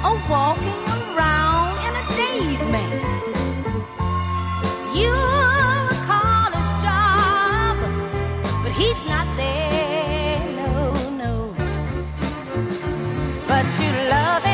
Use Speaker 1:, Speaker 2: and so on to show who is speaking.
Speaker 1: or walking around in a daze, man. You call his job, but he's not there, no, no. But you love him.